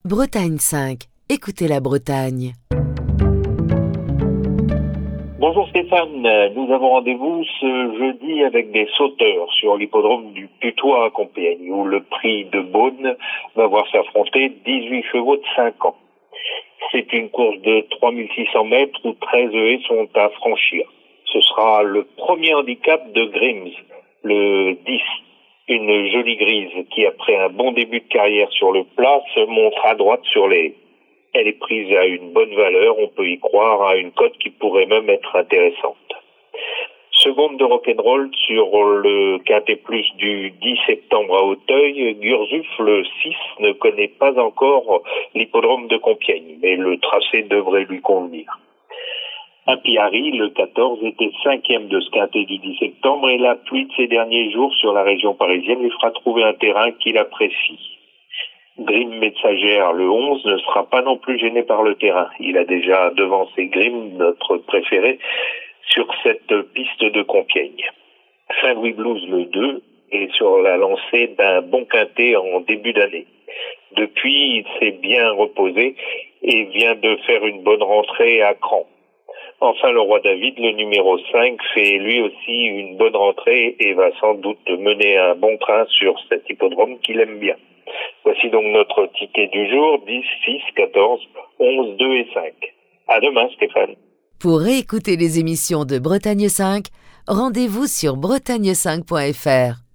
Bretagne 5, écoutez la Bretagne. Bonjour Stéphane, nous avons rendez-vous ce jeudi avec des sauteurs sur l'hippodrome du Putois à Compiègne, où le prix de Beaune va voir s'affronter 18 chevaux de 5 ans. C'est une course de 3600 mètres où 13 haies sont à franchir. Ce sera le premier handicap de Grims, le 10, une jolie grise qui, après un bon début de carrière sur le plat, se montre à droite sur les haies. Elle est prise à une bonne valeur, on peut y croire, à une cote qui pourrait même être intéressante. Seconde de rock'n'roll sur le Quintet Plus du 10 septembre à Auteuil, Gurzuf, le 6, ne connaît pas encore l'hippodrome de Compiègne, mais le tracé devrait lui convenir. Impiari, le 14, était 5e de ce Quintet du 10 septembre et la pluie de ces derniers jours sur la région parisienne lui fera trouver un terrain qu'il apprécie. Grim Messagère, le 11, ne sera pas non plus gêné par le terrain. Il a déjà devancé Grim, notre préféré, sur cette piste de Compiègne. Saint-Louis Blues, le 2, est sur la lancée d'un bon quintet en début d'année. Depuis, il s'est bien reposé et vient de faire une bonne rentrée à Cran. Enfin, le Roi David, le numéro 5, fait lui aussi une bonne rentrée et va sans doute mener un bon train sur cet hippodrome qu'il aime bien. Voici donc notre ticket du jour, 10, 6, 14, 11, 2 et 5. À demain Stéphane. Pour réécouter les émissions de Bretagne 5, rendez-vous sur bretagne5.fr.